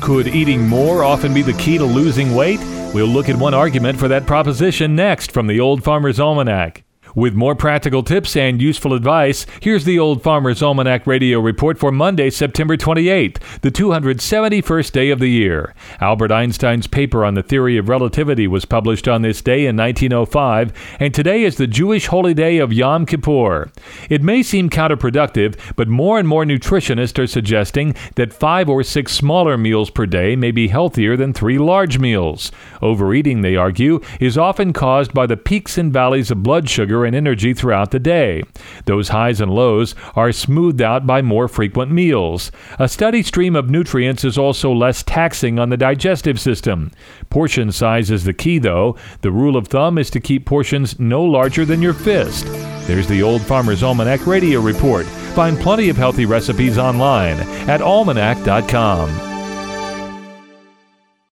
Could eating more often be the key to losing weight? We'll look at one argument for that proposition next from the Old Farmer's Almanac. With more practical tips and useful advice, here's the Old Farmer's Almanac Radio Report for Monday, September 28th, the 271st day of the year. Albert Einstein's paper on the theory of relativity was published on this day in 1905, and today is the Jewish holy day of Yom Kippur. It may seem counterproductive, but more and more nutritionists are suggesting that 5 or 6 smaller meals per day may be healthier than 3 large meals. Overeating, they argue, is often caused by the peaks and valleys of blood sugar and energy throughout the day. Those highs and lows are smoothed out by more frequent meals. A steady stream of nutrients is also less taxing on the digestive system. Portion size is the key, though. The rule of thumb is to keep portions no larger than your fist. There's the Old Farmer's Almanac Radio Report. Find plenty of healthy recipes online at almanac.com.